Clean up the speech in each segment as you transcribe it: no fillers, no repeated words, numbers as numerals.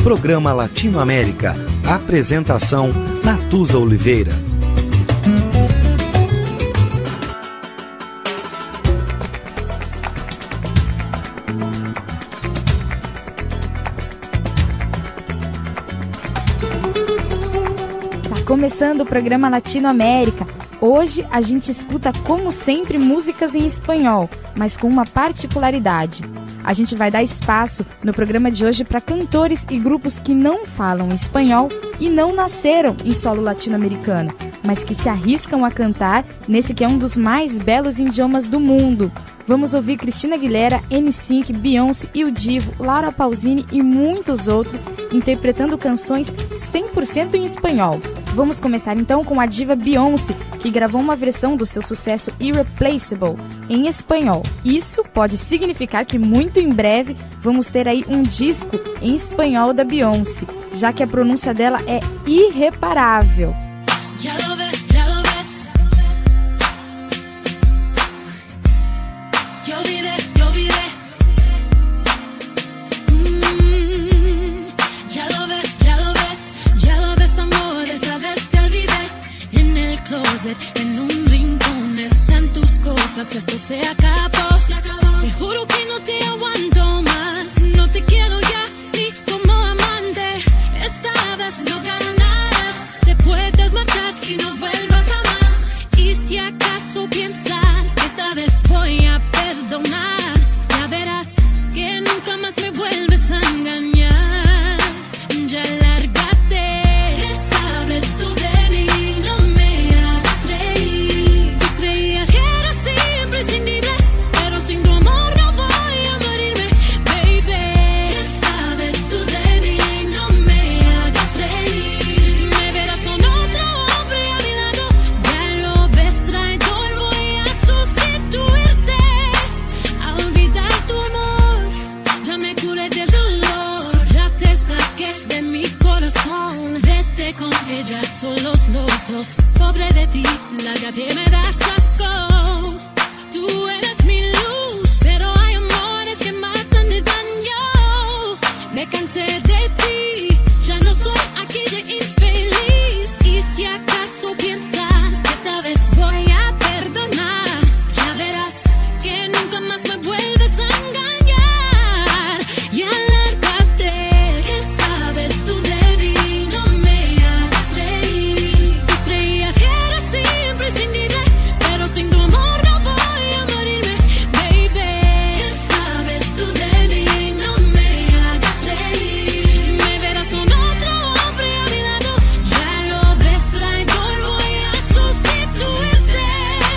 Programa Latinoamérica. Apresentação: Natuza Oliveira. Tá começando o programa Latinoamérica. Hoje a gente escuta, como sempre, músicas em espanhol, mas com uma particularidade. A gente vai dar espaço no programa de hoje para cantores e grupos que não falam espanhol e não nasceram em solo latino-americano, mas que se arriscam a cantar nesse que é um dos mais belos idiomas do mundo. Vamos ouvir Christina Aguilera, NSYNC, Beyoncé, Il Divo, Laura Pausini e muitos outros interpretando canções 100% em espanhol. Vamos começar então com a diva Beyoncé, que gravou uma versão do seu sucesso Irreplaceable em espanhol. Isso pode significar que muito em breve vamos ter aí um disco em espanhol da Beyoncé, já que a pronúncia dela é irreparável. En un rincón están tus cosas, esto se acabó. Te juro que no te aguanto más, no te quiero ya ni como amante. Esta vez no ganarás, te puedes marchar y no vuelvas a más. Y si acaso piensas que esta vez voy a perdonar, ya verás que nunca más me vuelves a engañar. Ya lárgate, ¿qué sabes tú de mí? No me hagas reír. Tú creías que era siempre sin libre, pero sin tu amor no voy a morirme, baby. ¿Qué sabes tú de mí? No me hagas reír. Me verás con otro hombre a mi lado, ya lo ves, traidor, voy a sustituirte, a olvidar tu amor. Ya me curé del dolor, ya te saqué de mi corazón. Vete con ella, solos los dos. Pobre de ti, lárgate, me das asco. Tú eres mi luz, pero hay amores que matan de daño. Me cansé de ti, ya no soy aquella infeliz. Y si acaso piensas que esta vez voy a perdonar, ya verás que nunca más me vuelves a engañar. Ya lárgate, ¿qué sabes tú de mí? No me hagas reír. Tú creías que era siempre sin libre, pero sin tu amor no voy a morirme, baby. ¿Qué sabes tú de mí? No me hagas reír. Me verás con otro hombre a mi lado, ya lo ves, traidor, voy a sustituirte,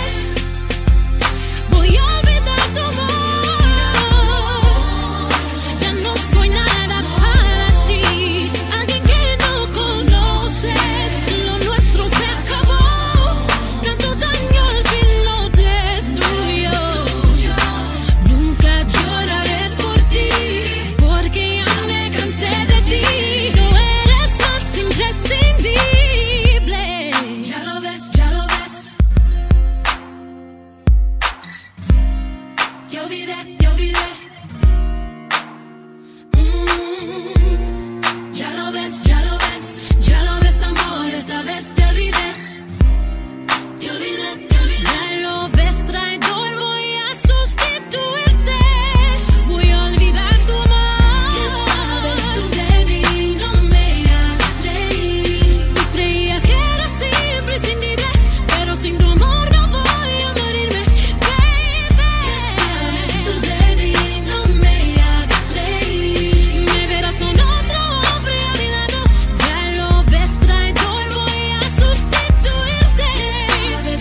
voy a olvidar tu amor. Ya no soy nada para ti, alguien que no conoces. Lo nuestro se acabó, tanto daño al fin lo destruyó. Nunca lloraré por ti, porque ya me cansé de ti. No eres más imprescindible. Ya lo ves, ya lo ves. Te olvidé, te olvidé. Ya lo ves, ya lo ves, ya lo ves, amor, esta vez te olvidé. Te olvidé, te olvidé. Ya lo ves, traidor, voy a sustituirte, voy a olvidar tu amor. ¿Qué sabes tú de mí? No me hagas reír. Tú creías que era siempre sin libre, pero sin tu amor no voy a morirme, baby. ¿Qué sabes tú de mí? No me hagas reír. Me verás con otro hombre a mi lado, ya lo ves, traidor, voy a sustituirte, baby.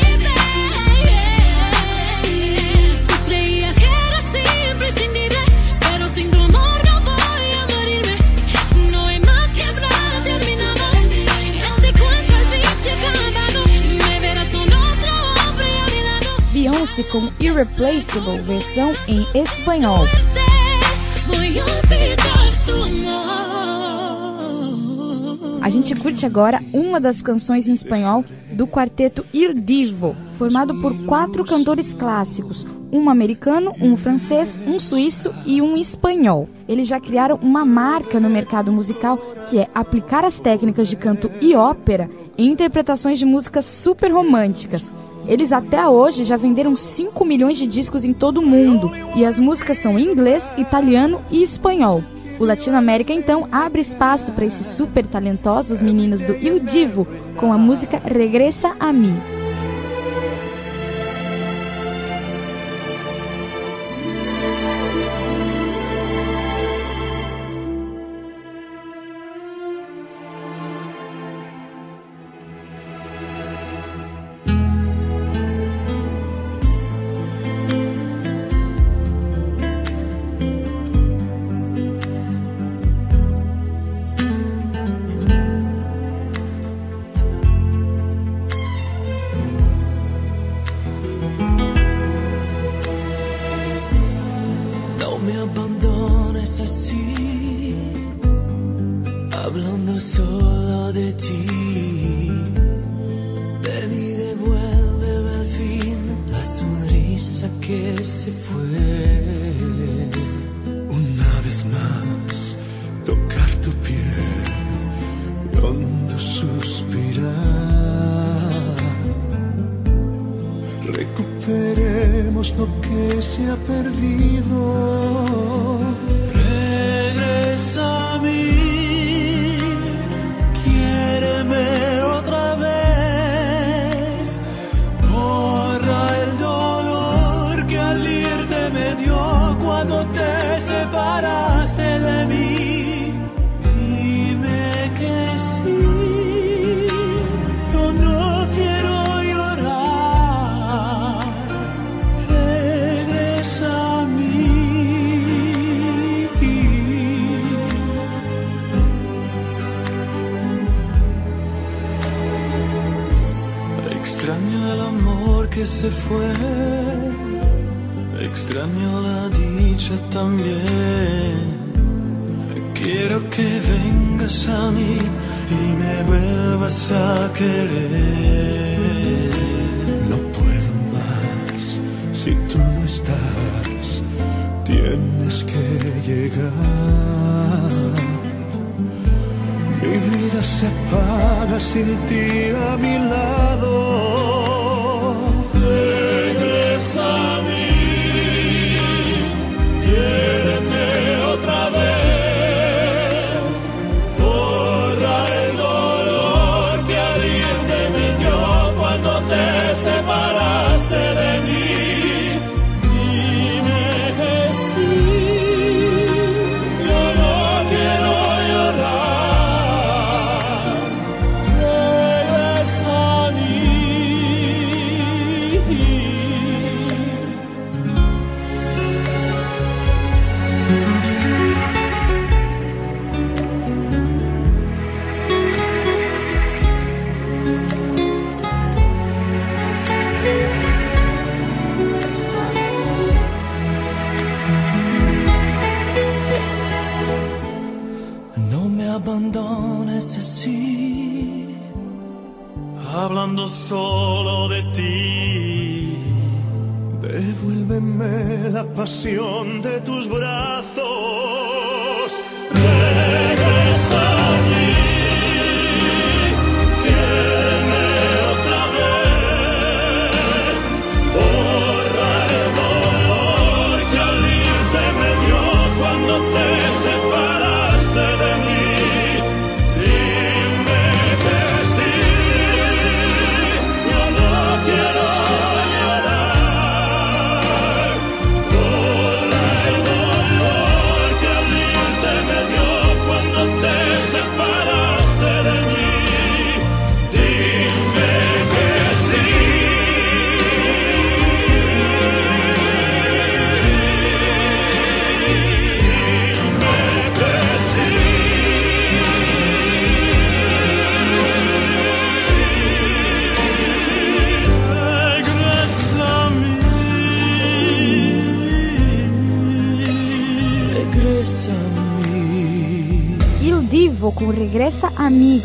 Tú creías que era siempre sin libre, pero sin tu amor no voy a morirme. No hay más que hablar, terminamos. Este cuento al fin se ha acabado. Me verás con otro hombre a mi lado. Beyoncé com Irreplaceable, versão em espanhol. Voy a olvidar tu amor. A A gente curte agora uma das canções em espanhol do quarteto Il Divo, formado por 4 cantores clássicos, um americano, um francês, um suíço e um espanhol. Eles já criaram uma marca no mercado musical, que é aplicar as técnicas de canto e ópera em interpretações de músicas super românticas. Eles até hoje já venderam 5 milhões de discos em todo o mundo, e as músicas são em inglês, italiano e espanhol. O Latinoamérica, então, abre espaço para esses super talentosos meninos do Il Divo com a música Regresa a Mí. Recuperemos lo que se ha perdido. Regresa a mí, quiéreme otra vez. Borra el dolor que al irte me dio cuando te separaste de mí. Dime que sí, yo no quiero llorar. Regresa a mí. Extraño el amor que se fue, extraño la dicha también. Quiero que vengas a mí y me vuelvas a querer. No puedo más si tú no estás, tienes que llegar. Mi vida se apaga sin ti a mi lado. Regresa a mí, quiéreme otra vez. Borra el dolor que al irte me dio cuando te separaste de mí. Dime que sí, yo no quiero llorar. Regresa a mí. No me abandones así, hablando solo de ti. Devuélveme la pasión de tus brazos. Regresa a mí, quiéreme otra vez. Borra el dolor que al irte me dio cuando te separaste de mí. Dime que sí, yo no quiero llorar. Borra el dolor que al irte me dio cuando te separaste de mí. Dime que sí. Regresa a mí. Regresa a mí. Il Divo com Regressa a Mí.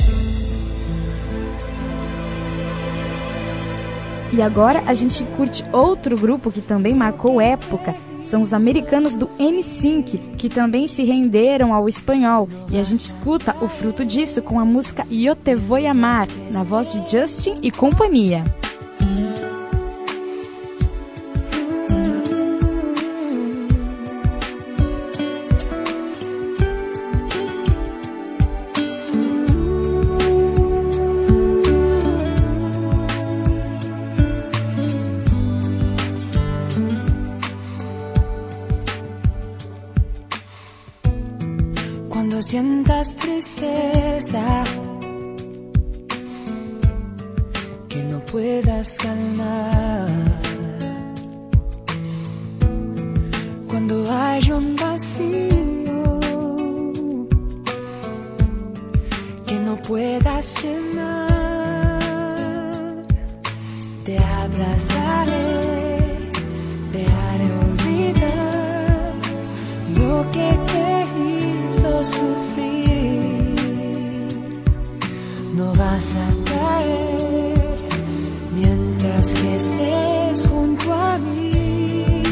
E agora a gente curte outro grupo que também marcou época. São os americanos do NSYNC, que também se renderam ao espanhol. E a gente escuta o fruto disso com a música Yo Te Voy a Amar, na voz de Justin e companhia. Sientas tristeza que no puedas calmar, cuando hay un vacío que no puedas llenar, te abrazaré, te haré olvidar lo que te hizo sufrir. No vas a caer mientras que estés junto a mí.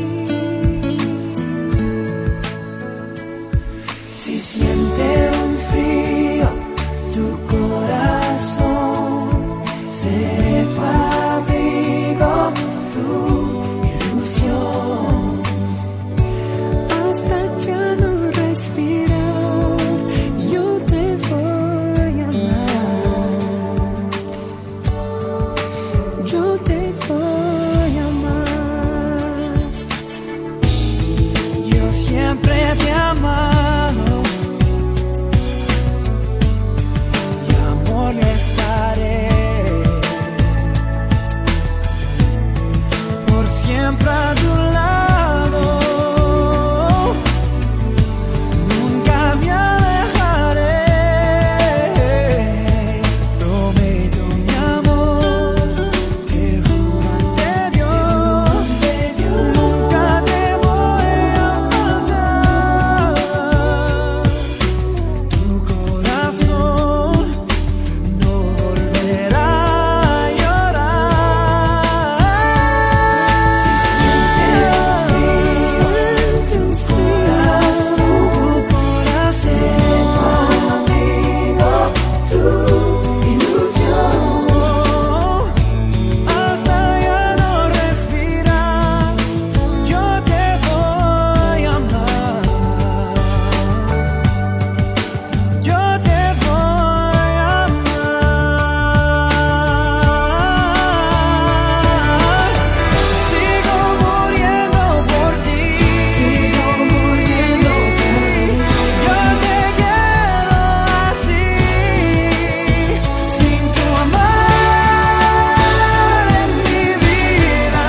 Si siente un frío tu corazón, seré tu abrigo, tu ilusión, hasta ya no respirar. Yo te voy a amar, yo te voy a amar. Yo siempre te he amado y amor le estaré por siempre a tu lado. Nunca me alejaré. Prometo mi amor, te juro ante Dios, nunca te voy a faltar. Tu corazón no volverá a llorar. Si sientes frío tu corazón, tu ilusión, hasta ya no respirar, yo te voy a amar, yo te voy a amar. Sigo muriendo por ti, sigo muriendo por ti. Yo te quiero así, sin tu amar en mi vida,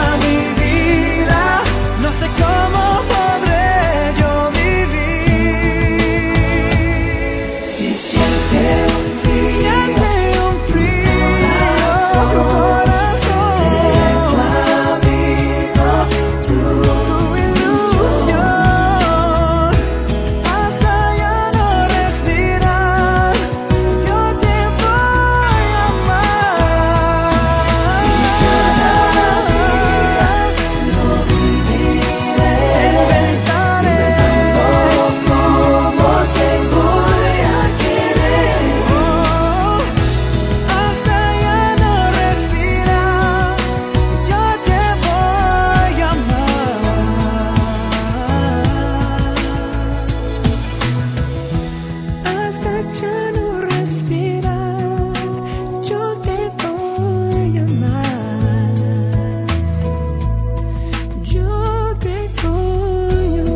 no sé cómo podré yo vivir. Si siente un frío tu corazón, seré tu amigo, tu ilusión, hasta ya no respirar, yo te voy a amar. Si cada día lo viviré, inventaré cómo te voy a querer, hasta ya no respirar, yo te voy a amar, hasta ya no respirar, yo te voy a amar, yo te voy a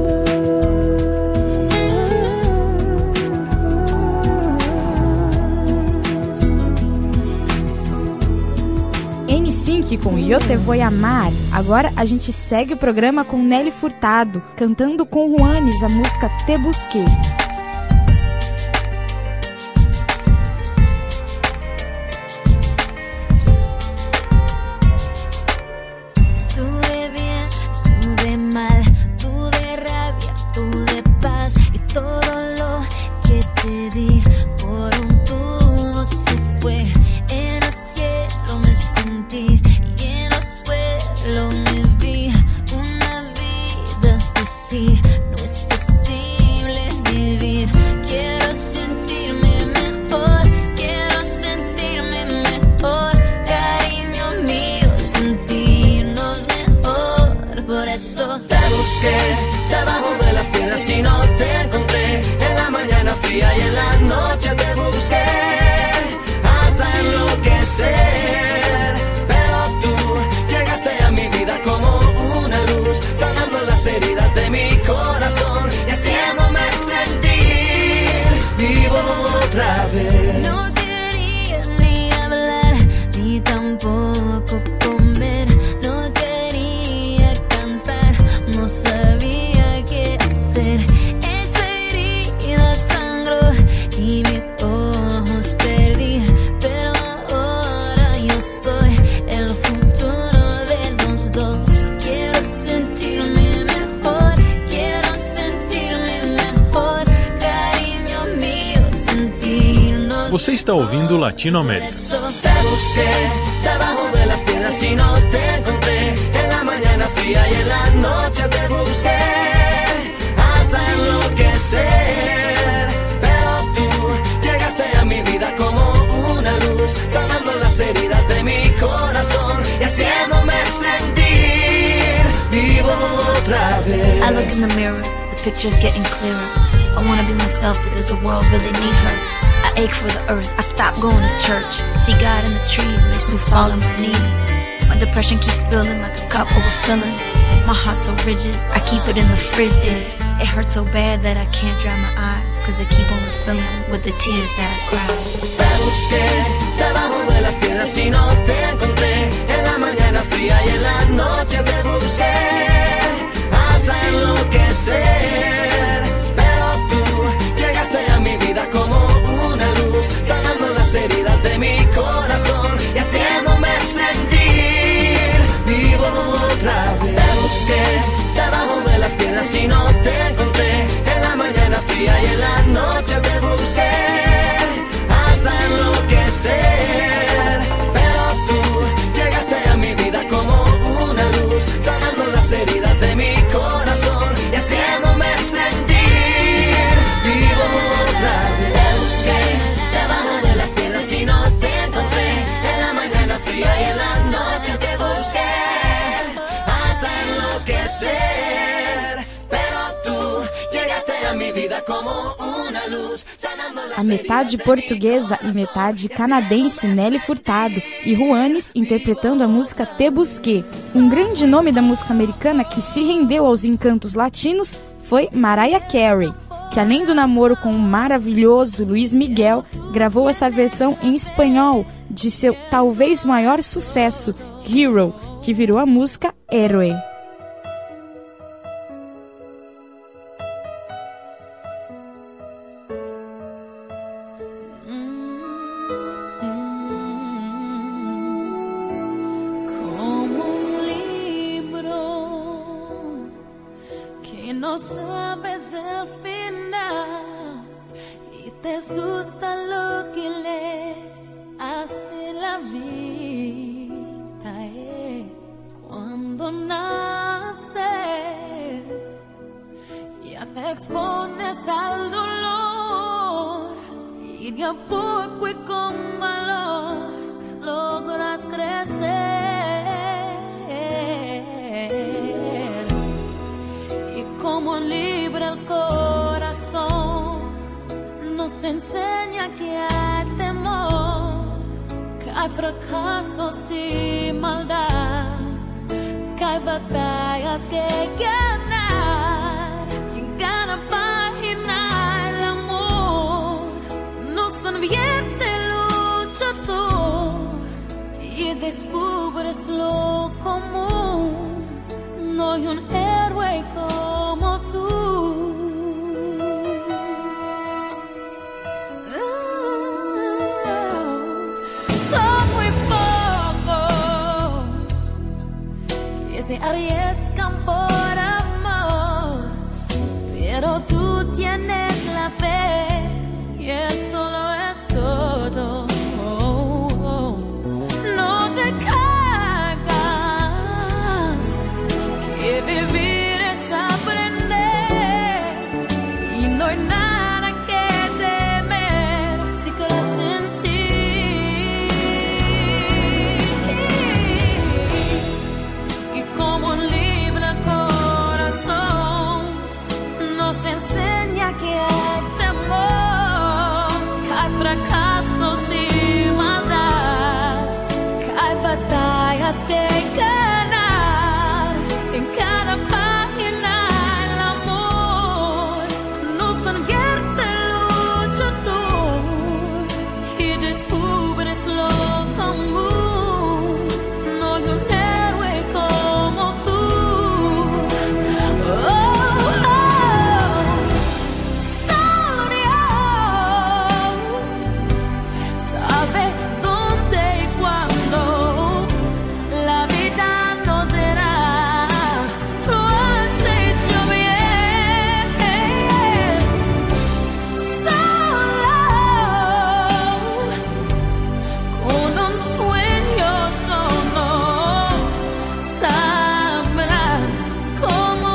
NSYNC com Yo Te Voy a Amar. Agora a gente segue o programa com Nelly Furtado, cantando com Juanes a música Te Busqué. Estuve bien, estuve mal, tuve rabia, tuve paz y todo lo que te di, por un tubo se fue. En el cielo me sentí y en el suelo me vi. Una vida así no es posible vivir. Quiero sentirme mejor, quiero sentirme mejor. Cariño mío, sentirnos mejor. Por eso te busqué debajo de las piedras y no te encontré. En la mañana fría y en la noche te busqué hasta enloquecer. Pero tú llegaste a mi vida como una luz, sanando las heridas de mi corazón y haciéndome sentir vivo otra vez. no quería ni hablar, ni tampoco comer. No quería cantar, no sabía qué hacer. Esa herida sangró y mis ojos perdí. Pero ahora yo soy el futuro de los dos. Quiero sentirme mejor, quiero sentirme mejor. Cariño mío, sentirnos. Você está ouvindo Latinoamérica. Te busqué debajo de las piedras y no te encontré. En la mañana fría y en la noche te busqué hasta enloquecer. Pero tú llegaste a mi vida como una luz, sanando las heridas de mi corazón y haciéndome sentir vivo otra vez. I look in the mirror, the picture's getting clearer. I wanna be myself, but does the world really need her? I ache for the earth, I stop going to church. See God in the trees, makes me fall on my knees. My depression keeps building like a cup overfilling. My heart's so rigid, I keep it in the fridge. It hurts so bad that I can't dry my eyes, cause I keep on refilling with the tears that I cry. Te busqué debajo de las piedras y no te encontré. En la mañana fría y en la noche te busqué hasta enloquecer. Pero tú llegaste a mi vida como una luz, sanando las heridas de mi corazón y haciéndome sentir vivo otra vez. Te busqué debajo de las piedras y no te encontré. En la mañana fría y en la noche te busqué hasta enloquecer. Pero tú llegaste a mi vida como una luz, sanando las heridas de mi corazón y haciéndome sentir vivo otra vez. Te busqué debajo de las piedras y no te encontré. En la mañana fría y en la noche te busqué hasta enloquecer. Pero tú llegaste a mi vida como una luz, sanando las A metade heridas de mi portuguesa e metade canadense Nelly Furtado e Juanes interpretando a música Te Busqué. Um grande nome da música americana que se rendeu aos encantos latinos foi Mariah Carey, que além do namoro com o maravilhoso Luís Miguel, gravou essa versão em espanhol de seu talvez maior sucesso, Hero, que virou a música Héroe. Como un libro que no sabes el final y te asusta lo que lees. Así la vida es cuando naces, ya te expones al dolor y de a poco y con valor logras crecer. Y como libre el corazón nos enseña que hay temor, que hay fracasos y maldad, que hay batallas que ganar. Y en cada página el amor nos convierte en luchador y descubres lo común. No hay un héroe como tú. Son muy pocos que se arriesgan por amor, pero tú tienes la fe no hay nada que temer si crees en ti. Y como un libre corazón nos enseña que hay temor, que hay fracasos y maldad, que hay batallas que ganar. En cada página el amor nos convierte en luchador y descubres lo común. No hay un héroe como tú. Oh, oh. Solo Dios sabe dónde y cuándo la vida nos dará. Lo has hecho bien. Solo con un sueño solo sabrás cómo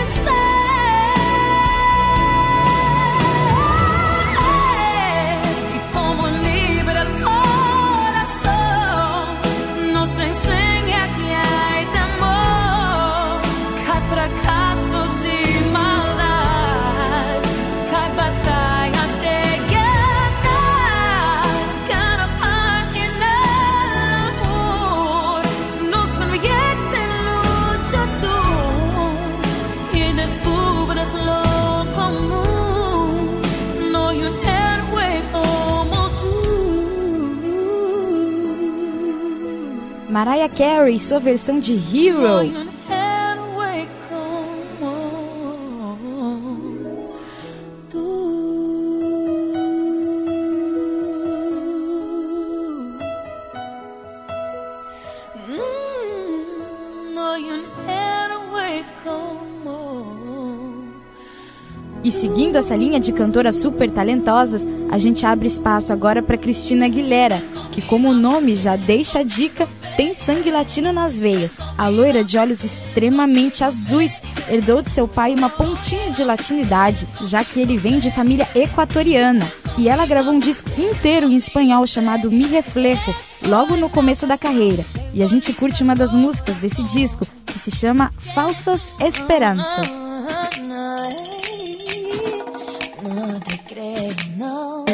vencer. Y como un libre corazón nos enseña que hay temor, que hay fracasos y maldad, que hay batallas que ganar. Cada página el amor nos convierte en luchador y descubres lo común. No hay un héroe como tú. Mariah Carey, sua versão de Hero. No hay un héroe como tú. No hay un héroe como. E seguindo essa linha de cantoras super talentosas, a gente abre espaço agora para Christina Aguilera, que, como o nome já deixa a dica, tem sangue latino nas veias. A loira de olhos extremamente azuis herdou de seu pai uma pontinha de latinidade, já que ele vem de família equatoriana. E ela gravou um disco inteiro em espanhol chamado Mi Reflejo, logo no começo da carreira. E a gente curte uma das músicas desse disco, que se chama Falsas Esperanças. No te creo, no.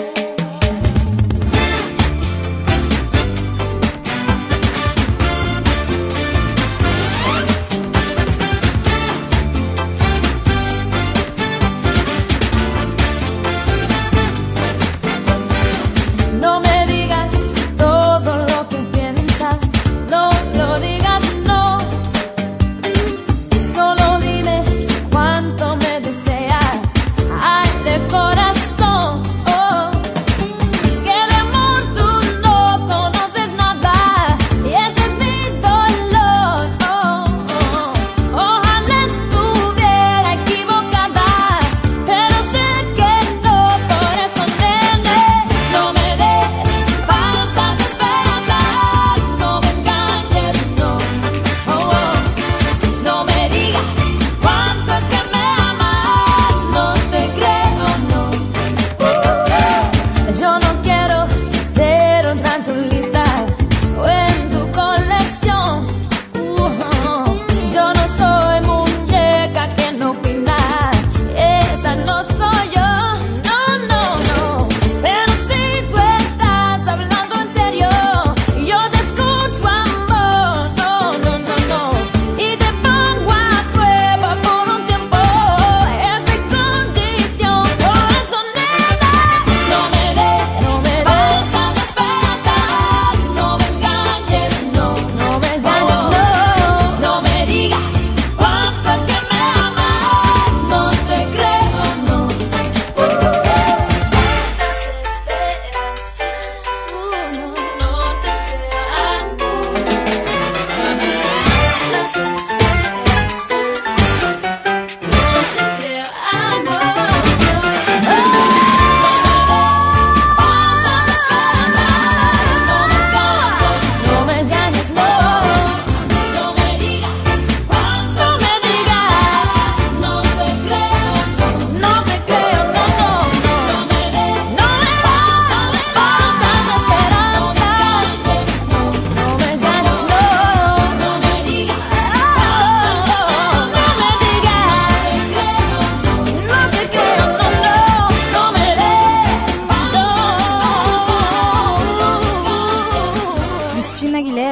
No me digas todo lo que piensas, no lo digas, no. Solo dime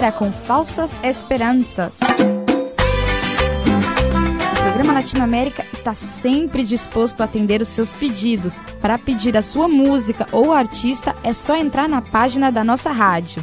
Shakira com Falsas Esperanças. O programa Latinoamérica está sempre disposto a atender os seus pedidos. Para pedir a sua música ou artista, é só entrar na página da nossa rádio,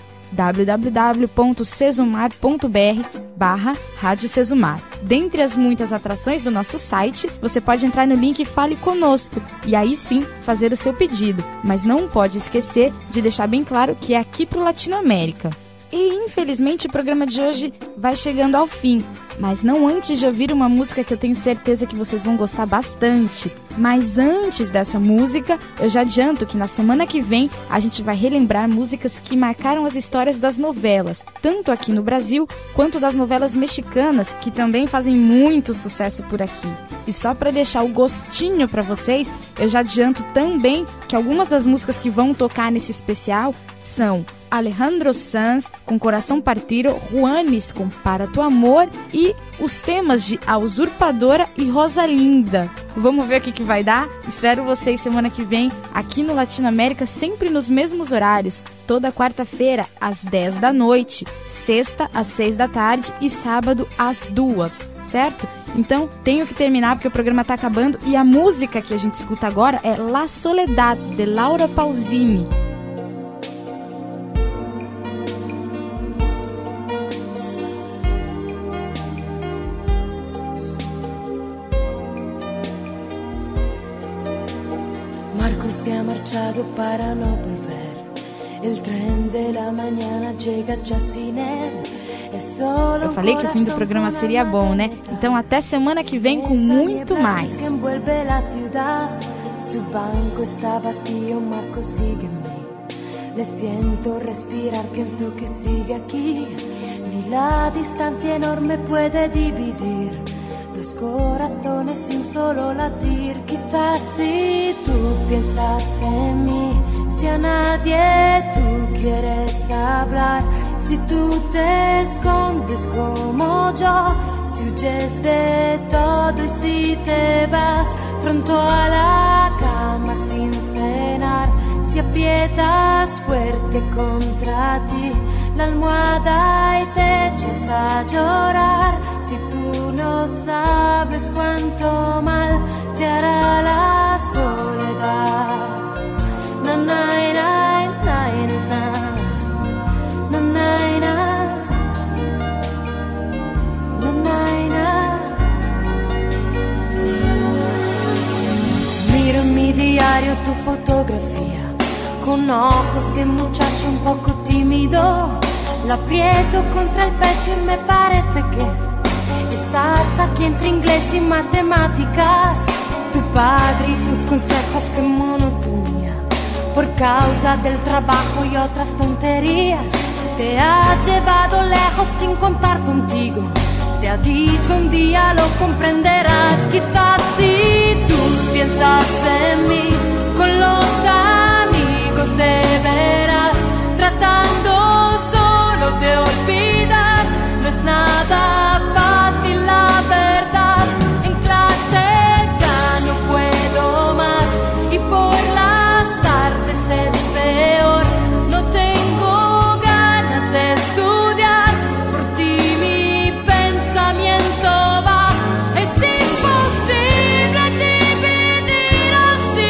www.cesumar.br/Rádio Cesumar. Dentre as muitas atrações do nosso site, você pode entrar no link Fale Conosco e aí sim fazer o seu pedido, mas não pode esquecer de deixar bem claro que é aqui pro Latinoamérica. E infelizmente o programa de hoje vai chegando ao fim, mas não antes de ouvir uma música que eu tenho certeza que vocês vão gostar bastante. Mas antes dessa música, eu já adianto que na semana que vem a gente vai relembrar músicas que marcaram as histórias das novelas, tanto aqui no Brasil quanto das novelas mexicanas, que também fazem muito sucesso por aqui. E só para deixar o gostinho para vocês, eu já adianto também que algumas das músicas que vão tocar nesse especial são Alejandro Sanz com Coração Partido, Juanes com Para Tu Amor e os temas de A Usurpadora e Rosalinda. Vamos ver o que vai dar? Espero vocês semana que vem aqui no Latinoamérica, sempre nos mesmos horários, toda quarta-feira às 10 da noite, sexta às 6 da tarde e sábado às 2, certo? Então, tenho que terminar porque o programa está acabando e a música que a gente escuta agora é La Soledad, de Laura Pausini. Marco se ha marchado para no volver. El tren de la mañana llega ya sin él. Eu falei que o fim do programa seria bom, né? Então até semana que vem com muito mais. Su banco está vacío, Marco sígueme. Le siento respirar, pienso que sigue aquí. Ni la distancia enorme puede dividir dos corazones sin solo latir. Quizás si tú piensas en mí, si a nadie tú quieres hablar, si tú te escondes como yo, si huyes de todo y si te vas pronto a la cama sin cenar, si aprietas fuerte contra ti la almohada y te echas a llorar, si tú no sabes cuánto mal te hará la soledad. Na, na, na, na, na. Na, na, na. Na, na, na. Miro en mi diario tu fotografía, con ojos de muchacho un poco tímido. La aprieto contra el pecho y me parece que estás aquí entre inglés y matemáticas. Tu padre y sus consejos, qué monotonía. Por causa del trabajo y otras tonterías, te ha llevado lejos sin contar contigo. Te ha dicho un día lo comprenderás. Quizás si tú piensas en mí, con los amigos de veras, tratando solo de olvidar. No es nada fácil la verdad. En clase ya no puedo más y por las tardes es peor. No tengo ganas de estudiar, por ti mi pensamiento va. Es imposible dividir así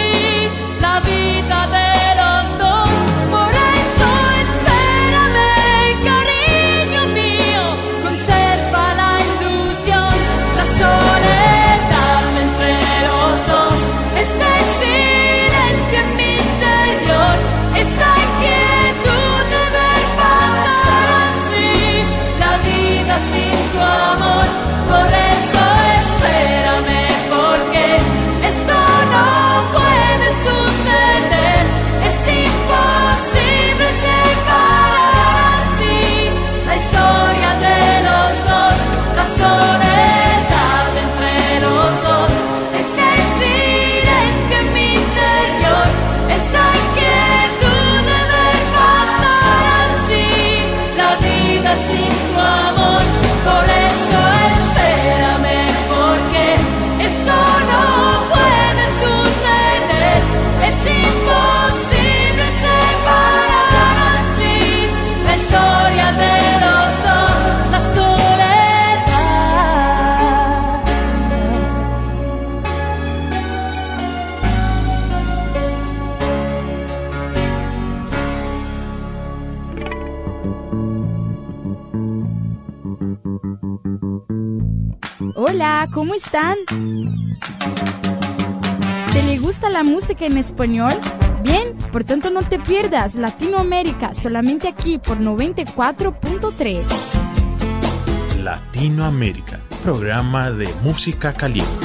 Hola, ¿cómo están? ¿Te le gusta la música en español? Bien, por tanto no te pierdas Latinoamérica, solamente aquí por 94.3. Latinoamérica, programa de música caliente.